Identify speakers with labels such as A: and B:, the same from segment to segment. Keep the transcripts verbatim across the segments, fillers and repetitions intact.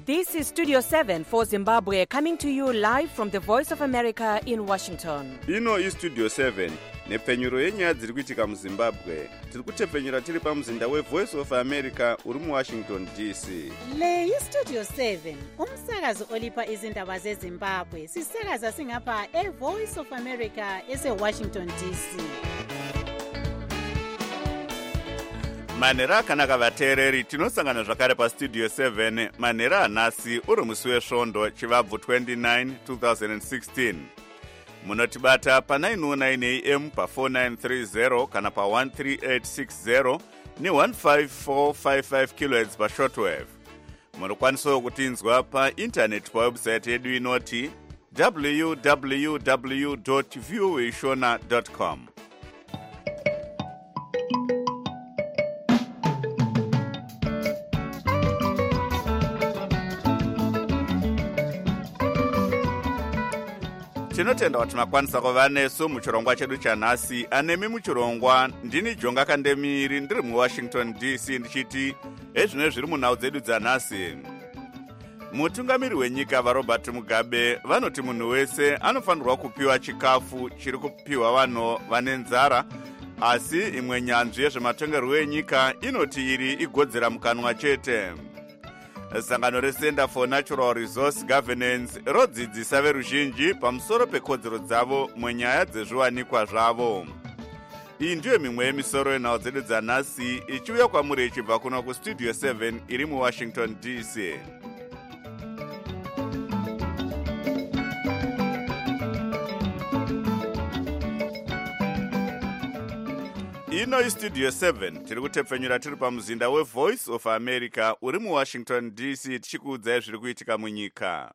A: This is Studio seven for Zimbabwe, coming to you live from the Voice of America in Washington.
B: Ino is Studio seven, nepfenyuro yenyaya dziri kuitika muZimbabwe. Tiri kutepfenyura tiri pamuzinda weVoice of America uri muWashington D C.
C: Le iStudio seven, umsakazo olipa izindaba zeZimbabwe. Sisakaza singapha eVoice of America eseWashington D C.
B: Manhero akanaka vateereri, tinosangana zvakare paStudio seven. Manhero anhasi uri musi wesvondo chivabvu twenty-nine twenty sixteen. Munotibata pa nine oh nine A M pa four nine three zero kana pa one three eight six zero ni one five four five five kilohertz pa shortwave. Munokwanisawo kutinzwa pa internet pa website yedu inoti w w w dot voa shona dot com. Tinotenda kuti makwanisa kuva nesu muchirongwa chedu chanhasi. Anemi muchirongwa ndini Jonga Kandemiri ndiri muWashington D C ndichiti ezvino zviri munhau dzedu dzanhasi. Mutungamiri wenyika vaRobert Mugabe vanoti munhu wese anofanirwa kupiwa chikafu chiri kupiwa vanhu vane nzara, asi imwe nyanzvi yezvematongerwo enyika inoti iri igodzera mukanwa chete. Sangano reCenter for Natural Resource Governance rodzidzisa veruzhinji pamusoro pekodzero dzavo munyaya dzezviwanikwa zvavo. Iyi ndiyo mimwe yemisoro yenhau dzedu dzanhasi ichiuya kwamuri ichibva kuno kuStudio seven iri muWashington D C. Ino iStudio seven tiri kutepfenyura tiri pamuzinda weVoice of America uri muWashington D C tichikuudzai zviri kuitika munyika.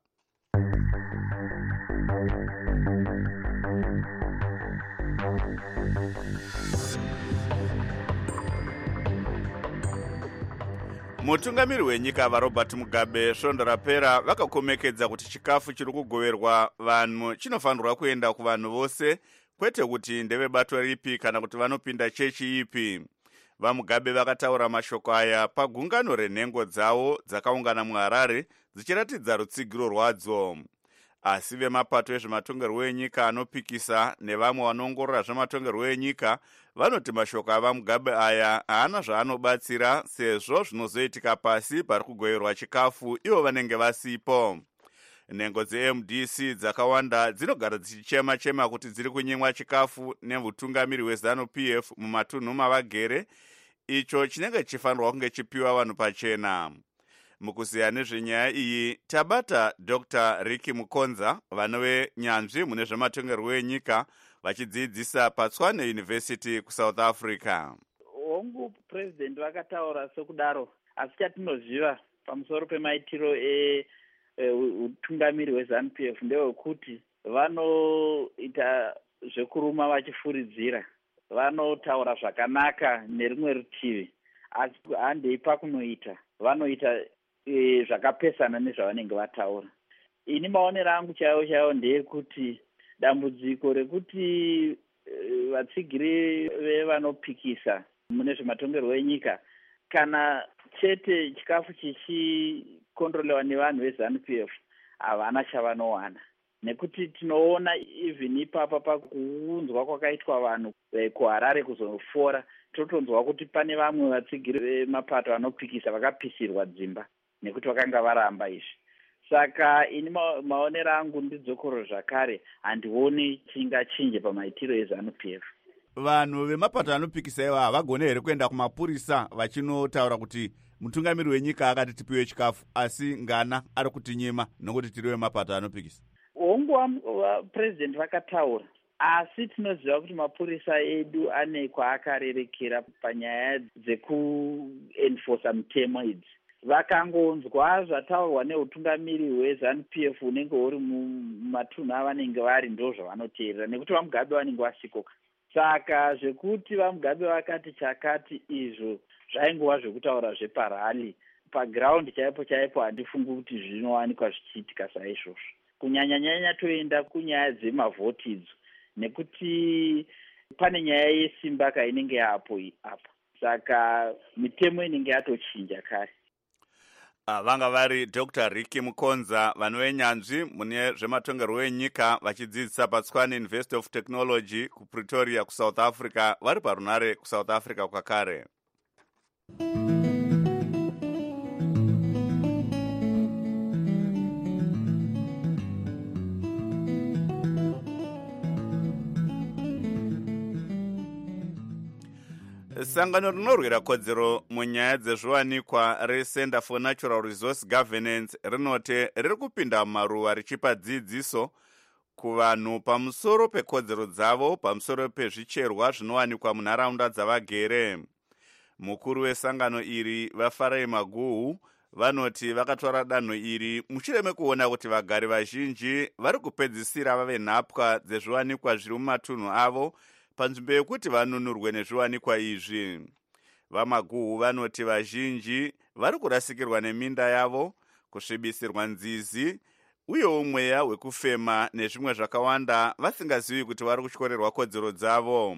B: Mutungamiri wenyika vaRobert Mugabe svondo rapera vakakomekedza kuti chikafu chiri kugoverwa vanhu chinofanirwa kuenda kuvanhu vose, kwete kuti ndevebato ripi kana kuti vanopinda chechi ipi. VaMugabe vakataura mashoko aya pagungano renhengo dzavo dzakaungana muHarare dzichiratidza rutsigiro rwadzo. Asi vemapato ezvematongerwo enyika anopikisa nevamwe vanoongorora zvematongerwo enyika vanoti mashoko avaMugabe aya haana zvaanobatsira, sezvo zvinozoitika pasi pari kugoverwa chikafu ivo vanenge vasipo. Nhengo dze-M D C dzakawanda dzinogara dzichichema chema kuti dziri kunyimwa chikafu nemutungamiri weZanu P F mumatunhu mavagere, icho chinenge chifanirwa kunge chipiwa vanhu pachena. Mukuziya nezvenyaya iyi tabata Doctor Ricky Mukonza, vanove nyanzvi mune zvematongerwo enyika, vachidzidzisa paTshwane University kuSouth Africa.
D: Hongu president vakataura sokudaro, asi chatinoziva pamusoro pemaitiro e utungamiri weZanu P F ndewekuti vanoita zvekuruma vachifuridzira, vanotaura zvakanaka nerimwe rutivi, asi handei pakunoita vanoita e, zvakapesana nezvavanenge vataura. Ini maonero angu chaiwo chaiwo ndeyekuti dambudziko rekuti e, vatsigiri vevanopikisa mune zvematongerwo enyika kana chete chikafu chichikondrolewa nevanhu veZanu P F havana chavanowana, nekuti tinoona even ipapa pakuunzwa kwakaitwa vanhu kuHarare kuzofora, totonzwa kuti pane vamwe vatsigiri vemapato anopikisa vakapisirwa dzimba nekuti vakanga varamba izvi. Saka ini ma, maonero angu ndidzokoro zvakare handioni chingachinje pamaitiro eZanu P F.
B: Vanhu vemapato anopikisa iwa havagone here kuenda kumapurisa vachinotaura kuti mutungamiri wenyika akati tipiwe chikafu asi ngana ari kutinyima nokuti tiri vemapato anopikisa?
D: Hongu president vakataura, asi tinoziva kuti mapurisa edu ane kwaakarerekera panyaya dzekuenforsa mitemo idzi. Vakangonzwa zvataurwa neutungamiri weZanu P F unenge uri mumatunhu avanenge vari ndo zvavanoteerera, nekuti vaMugabe vanenge vasikoka. Saka zvekuti vaMugabe vakati chakati izvo zvaingova zvekutaura zveparali, paground chaipo chaipo handifungi kuti zvinowanikwa zvichiitika saizvozvo. Kunyanya-nyanya toenda kunyaya dzemavhoti idzo, nekuti pane nyaya yesimba kainenge yapo apa. Saka mitemo inenge yatochinja kare.
B: vanga vari Doctor Ricky Mukonza, vanhu venyanzvi mune zvematongerwo enyika vachidzidzisa paTshwane University of Technology kuPretoria kuSouth Africa, vari parunare kuSouth Africa kwakare. Sangano rinorwira kodzero munyaya dzezviwanikwa reCenter for Natural Resource Governance rinoti riri kupinda mumaruwa richipa dzidziso kuvanhu pamusoro pekodzero dzavo pamusoro pezvicherwa zvinowanikwa munharaunda dzavagere. Mukuru wesangano iri vaFarai Maguhu vanoti vakatora danho iri mushure mekuona kuti vagari vazhinji vari kupedzisira vave nhapwa dzezviwanikwa zviri mumatunhu avo panzvimbo yekuti vanunurwe nezviwanikwa izvi. VaMaguhu vanoti vazhinji vari kurasikirwa neminda yavo, kusvibisirwa nzizi uyewo mweya wekufema nezvimwe zvakawanda vasingazivi kuti vari kutyorerwa kodzero dzavo.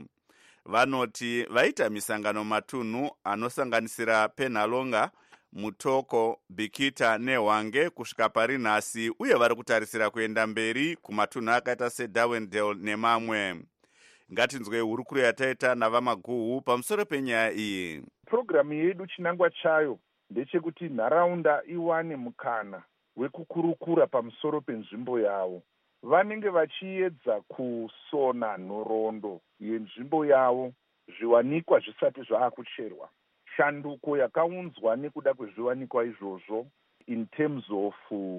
B: Vanoti vaita misangano matunhu anosanganisira Penhalonga, Mutoko, Bikita neHwange kusvika pari nhasi, uye vari kutarisira kuenda mberi kumatunhu akaita seDarwendale nemamwe. Ngatinzwe hurukuro yataita navaMaguhu pamusoro penyaya iyi.
E: Programu yedu chinangwa chayo ndechekuti nharaunda iwane mukana wekukurukura pamusoro penzvimbo yavo. Vanenge vachiedza kusona nhoroondo yenzvimbo yavo zviwanikwa zvisati zvaakucherwa. Shanduko yakaunzwa nekuda kwezviwanikwa izvozvo in terms of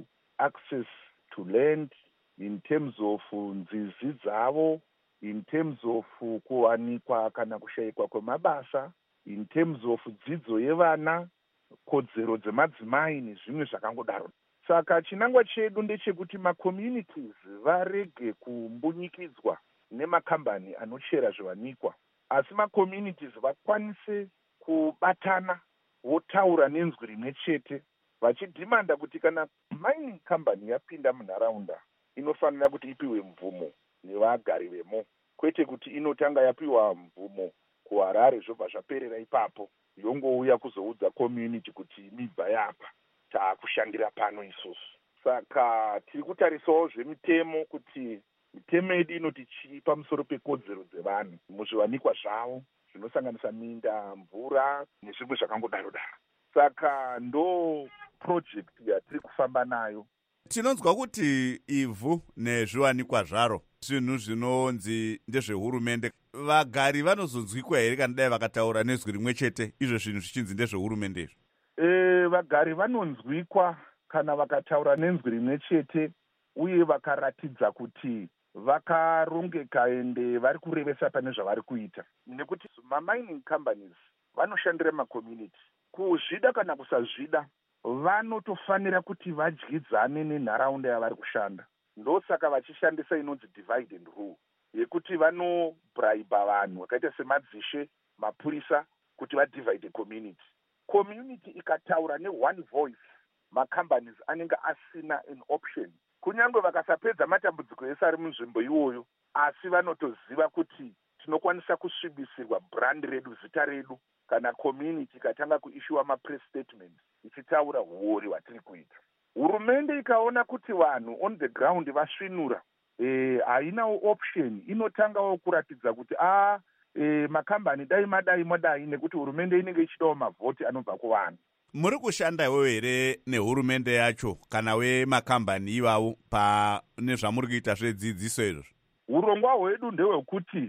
E: access to land, in terms of nzizi dzavo, in terms of kuwanikwa kana kushayikwa kwemabasa, in terms of dzidzo yevana, kodzero dzemadzimai nezvimwe zvakangodaro. Saka chinangwa chedu ndechekuti macommunities varege kumbunyikidzwa nemakambani anochera zviwanikwa, asi macommunities vakwanise kubatana votaura nenzwi rimwe chete vachidhimanda kuti kana mining company yapinda munharaunda inofanira kuti ipiwe mvumo nevagari vemo, kwete kuti inotanga yapiwa mvumo kuHarare zvobva zvaperera ipapo yongouya kuzoudza community kuti mibva yapa taakushandira pano isusu. Saka tiri kutarisawo zvemitemo kuti mitemo yedu inoti chii pamusoro pekodzero dzevanhu muzviwanikwa zvavo zvinosanganisa minda, mvura nezvimwe zvakangodaro daro. Saka ndo project yatiri kufamba nayo.
B: Tinonzwa kuti ivhu nezviwanikwa zvaro zvinhu zvinonzi ndezvehurumende. Vagari vanozonzwikwa here kana dai vakataura nezwi rimwe chete izvo zvinhu zvichinzi ndezvehurumende izvo?
E: E, vagari vanonzwikwa kana vakataura nenzwi rimwe chete uye vakaratidza kuti vakarongeka ende vari kurevesa pane zvavari kuita. Nekuti mamining companies vanoshandira macommunity. Kuzvida kana kusazvida vanotofanira kuti vadyidzane nenharaunda yavari kushanda. Ndosaka vachishandisa inonzi divide and rule, yekuti vanobraiba vanhu vakaita semadzishe, mapurisa kuti vadivide community. Community ikataura ne-one voice, macompanies anenge asina an option. Kunyange vakasapedza matambudziko ese ari munzvimbo iyoyo, asi vanotoziva kuti tinokwanisa kusvibisirwa brand redu, zita redu, kana community ikatanga kuishiwa mapress statements ichitaura huori hwatiri kuita. Hurumende ikaona kuti vanhu on the ground vasvinura, eh, hainawo option, inotangawo kuratidza kuti ah, eh, makambani dai madai modai, nekuti hurumende inenge ichidawo mavhoti anobva kuvanhu.
B: Muri kushandawo here nehurumende yacho kana wemakambani iwawo pa nezvamuri kuita zvedzidziso izvo?
E: Urongwa hwedu ndehwekuti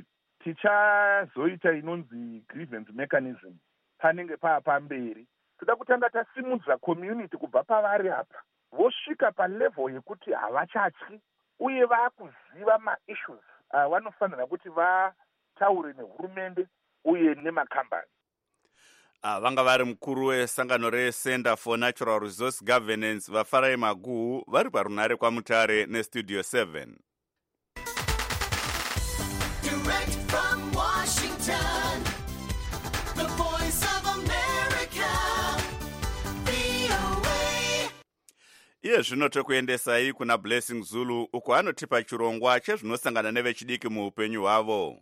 E: tichazoita inonzi grievance mechanism panenge paa pamberi. Toda kutanga tasimudza community kubva pavari apa vosvika palevel yekuti havachatyi uye vakuziva maissues uh, vanofanira kuti vataure nehurumende uye nemakambani.
B: Uh, vanga vari mukuru wesangano reCenter for Natural Resource Governance vaFarai Maguhu vari parunare kwaMutare neStudio seven.
F: Direct from Washington, the voice of America, V O A.
B: Iye zvino tokuendesai kuna Blessing Zulu uko anotipa chirongwa chezvinosangana nevechidiki muupenyu hwavo.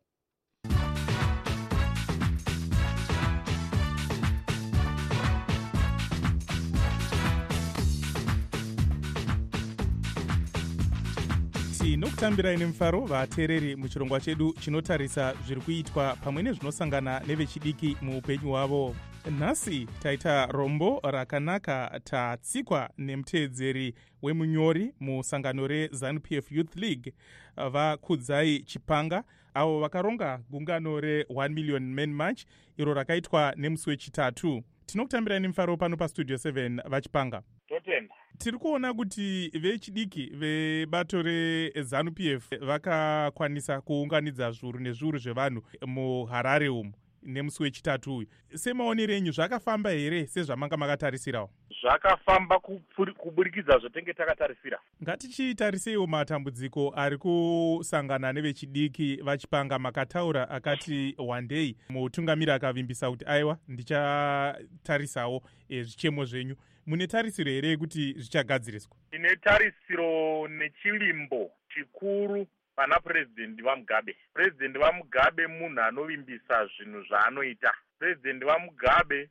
G: tinokutambirai nemufaro vateereri muchirongwa chedu chinotarisa zviri kuitwa pamwe nezvinosangana nevechidiki muupenyu hwavo. Nhasi taita rombo rakanaka tatsikwa nemuteedzeri wemunyori musangano reZANU-P F Youth League vakudzai Chipanga, avo vakaronga gungano re-one million men march iro rakaitwa nemusi wechitatu. Tinokutambirai nemufaro pano pastudio seven vachipanga.
E: Totenda.
G: Tiri kuona kuti vechidiki vebato reZANU-P F vakakwanisa kuunganidza zviuru nezviuru zvevanhu muHarare umu nemusi wechitatu uyu. Semaonero enyu zvakafamba here sezvamanga makatarisirawo?
E: Zvakafamba kuburikidza zvatenge takatarisira.
G: Ngatichitariseiwo matambudziko ari kusangana nevechidiki vachipanga. Makataura akati one day mutungamiri akavimbisa kuti aiwa ndichatarisawo zvichemo zvenyu. Mune tarisiro here kuti zvichagadziriswa?
E: Ine tarisiro nechilimbo chikuru pana purezidendi vaMugabe. Purezidendi vaMugabe munhu anovimbisa zvinhu zvaanoita. Purezidendi vaMugabe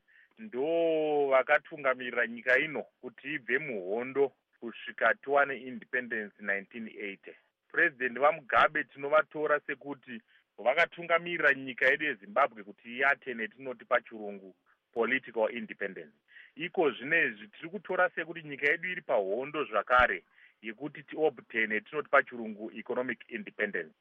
E: ndo vakatungamirira nyika ino kuti ibve muhondo kusvika tiwane independence nineteen eighty. Purezidendi vaMugabe tinovatora sekuti vakatungamirira nyika yedu yeZimbabwe kuti iate netinoti pachirungu political independence. Iko zvinezvi tiri kutora sekuti nyika yedu iri pahondo zvakare yekuti tiobtene tinoti pachirungu economic independence.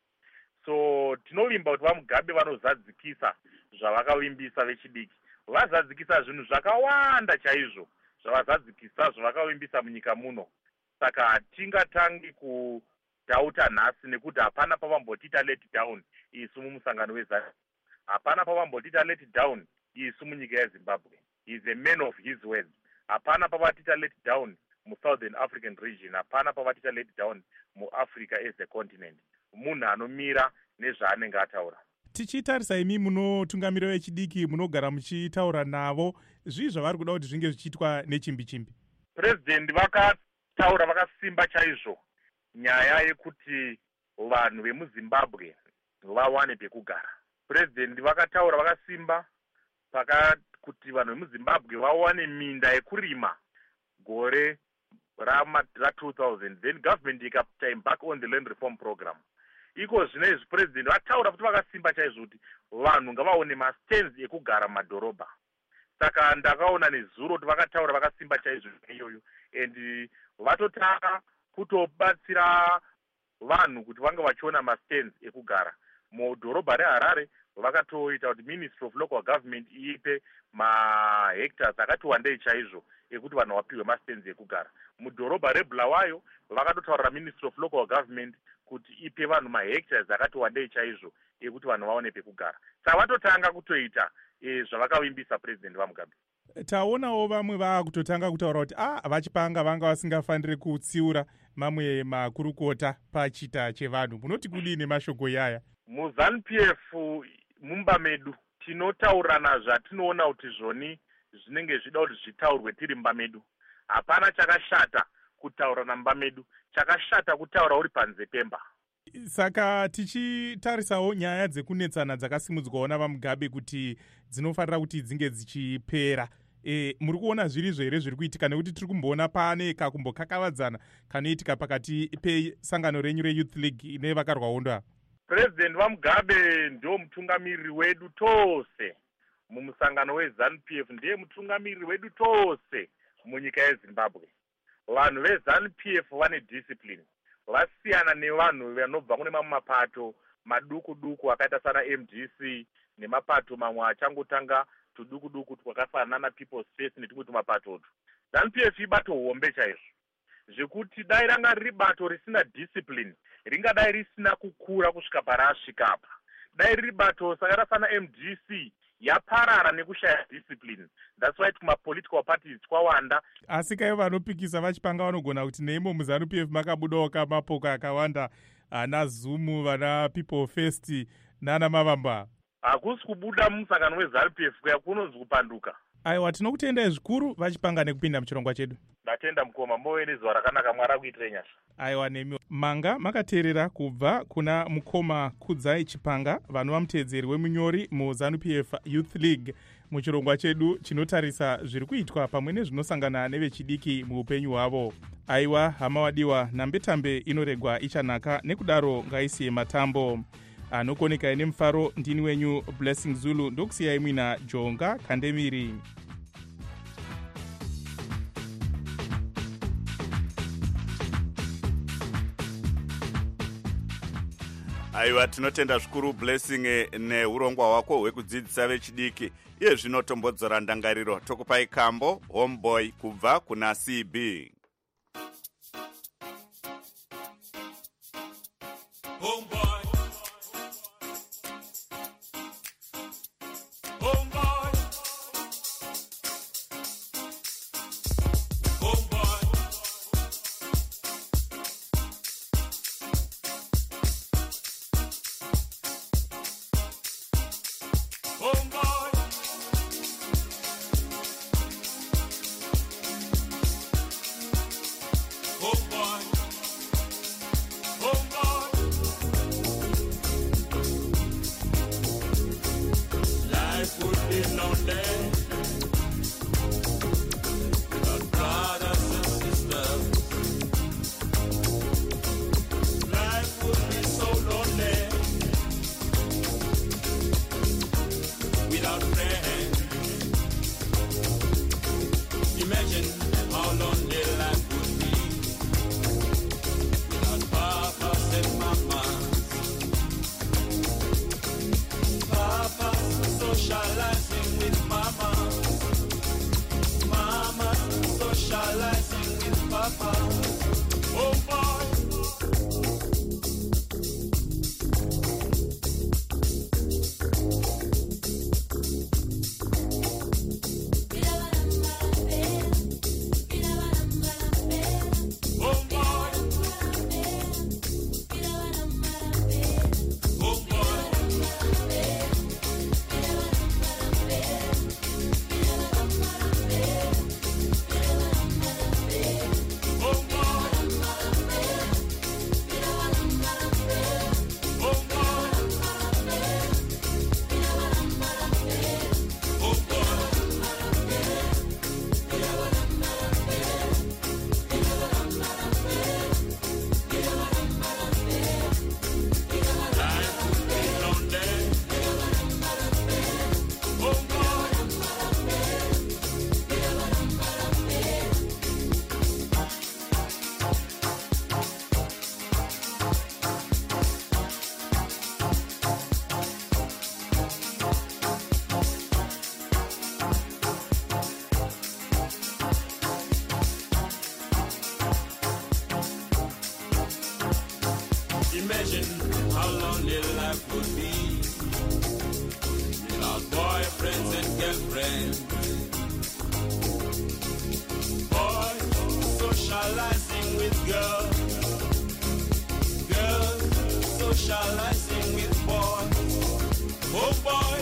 E: So tinovimba kuti vaMugabe vanozadzikisa zvavakavimbisa vechidiki. Vazadzikisa zvinhu zvakawanda chaizvo zvavazadzikisa zvavakavimbisa munyika muno. Saka hatingatangi kudhauta nhasi nekuti hapana pavambotita let down isu mumusangano weZANU. Hapana pavambotita let down isu munyika yeZimbabwe. He is a man of his words. Hapana pavatita let down mu Southern African region. Hapana pavatita let down mu Africa as a continent. Munhu anomira nezvaanenge ataura.
G: Tichitarisa imi munotungamira vechidiki munogara muchitaura navo, zvii zvavari kuda kuti zvinge zvichiitwa nechimbi chimbi?
E: President vakataura vakasimba chaizvo nyaya yekuti vanhu vemuZimbabwe vawane pekugara. President vakataura vakasimba paka kuti vanhu vemuZimbabwe vawane minda yekurima gore ra two thousand, then government ikapta back on the land reform program. Iko zvinezvi president vataura kuti vakasimba chaizvo kuti vanhu ngavaone mastands ekugara mumadhorobha. Saka ndakaona nezuro kuti vakataura vakasimba chaizvo iyoyo, and vatotanga kutobatsira vanhu kuti vange vachiona mastands ekugara mudhorobha reHarare. Vakatoita kuti Ministry of Local Government ipe mahectares akati wandei chaizvo ekuti vanhu vapiwe mastands ekugara. Mudhorobha reBulawayo vakatotaurira Ministry of Local Government kuti ipe vanhu mahectares akati wandei chaizvo ekuti vanhu vaone pekugara. Saka vatotanga kutoita e, zvavakavimbisa President vaMugabe.
G: Taonawo vamwe vaakutotanga kutaura kuti ah vachipanga vanga vasingafaniri kutsiura mamwe makurukota pachita chevanhu. Munoti kudini mashoko yaya?
E: MuZANU-P F mumba medu tinotaurana zvatinoona kuti zvoni zvinenge zvida kuti zvitaurwe tiri mumba medu. Hapana chakashata kutaurana mumba medu, chakashata kutaura uri panze pemba.
G: Saka tichitarisawo nyaya dzekunetsana dzakasimudzwawo navaMugabe kuti dzinofanira kuti dzinge dzichipera. E, muri kuona zvirizvo here zviri kuitika, nekuti tiri kumboona pane kakumbokakavadzana kanoitika pakati pesangano renyu reYouth League nevakarwa hondo ava?
E: President vaMugabe ndio mutungamiriri wedu tose mumusangano weZANU-P F, ndiye mutungamiriri wedu tose munyika yeZimbabwe. Vanhu veZANU-P F vane discipline, vasiyana nevanhu vanobva kune mamwe mapato maduku duku akaita sana M D C nemapato mamwe achangotanga tuduku duku twakafanana na People's Face netumwe tumapatotu. ZANU-P F ibato hombe chaizvo zvekuti dai ranga riri bato risina discipline ringadai risina kukura kusvika parasvika apa. Dai riri bato saka rasana M D C yaparara nekushaya discipline. That's why kuma political parties kwawanda.
G: Asi kai vanopikisa vachipanga vanogona kuti neimo muZANU-P F makabudawo mapoka akawanda, ana Zumu, vana People First nana Mavamba.
E: Hakusi kubuda mumusangano weZANU-P F kuya kunonzi kupanduka.
G: aiwa tinokutendai zvikuru vachipanga nekupinda muchirongwa chedu.
E: ndatenda mukoma move nezuva rakanaka mwari akuitire nyasha.
G: aiwa nemi manga makateerera kubva kuna mukoma Kudzai Chipanga vanova muteedzeri wemunyori muZANU-P F Youth League muchirongwa chedu chinotarisa zviri kuitwa pamwe nezvinosangana nevechidiki muupenyu hwavo. aiwa hama wadiwa, nambetambe inoregwa ichanaka, nekudaro ngaisiye matambo. Anokonekai nemufaro ndini wenyu Blessing Zulu, ndokusiyai mwina Jonga Kandemiri.
B: aiwa tinotenda zvikuru Blessing neurongwa hwako hwekudzidzisa vechidiki. Iye zvino tombodzora ndangariro tokupai kambo Homeboy kubva kuna C B.
F: Homeboy. Homeboy. Homeboy. Homeboy. Homeboy. Homeboy. Life would be lonely without brothers and sisters. Life would be so lonely without friends. Imagine how lonely life would be without papas and mamas. Papa socializing with mama, mama socializing with papa. Oh boy. Oh boy. Oh boy. Oh boy. Oh boy. Oh boy. Life would be lonely. Oh boy. Imagine how lonely life would be without boyfriends and girlfriends. Boys socializing with girls, girls socializing with boys. Oh boy.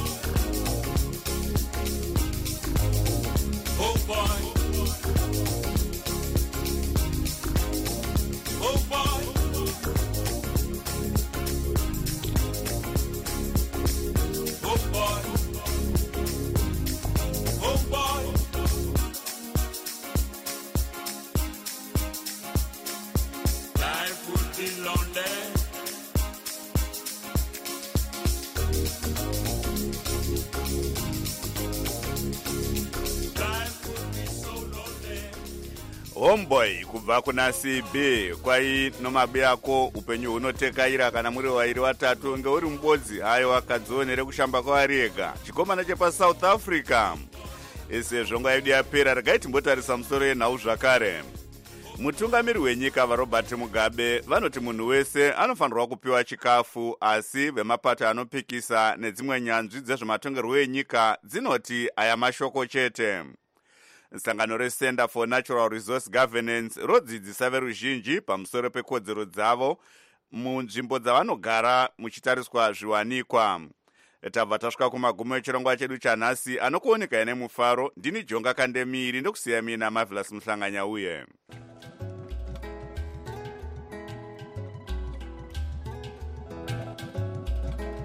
F: Oh boy. Oh boy. Oh boy. Oh boy. Life would be lonely. Life would be so lonely.
B: Homeboy kubva kuna C B. Kwai nomabe yako upenyu hunotekaira kana muri wairi watatu ngeuri mubodzi hayo wakadzionere kushamba kwaari ega. Chikomana chepa South Africa. Ese zvonga yedu yapera regai timbotarisa musoro yenhau zvakare. Mutungamiri wenyika vaRobert Mugabe vanoti munhu wese anofanirwa kupiwa chikafu, asi vemapato anopikisa nedzimwe nyanzvi dzezvematongerwo enyika dzinoti aya mashoko chete. Sangano reCenter for Natural Resource Governance rodzidzisa veruzhinji pamusoro pekodzero dzavo munzvimbo dzavanogara muchitariswa zviwanikwa. tabva tasvika kumagumo echirongwa chedu chanhasi. Anokuoneka ine mufaro ndini Jonga Kandemiri ndokusiya mina Marvelous Muhlanganya uye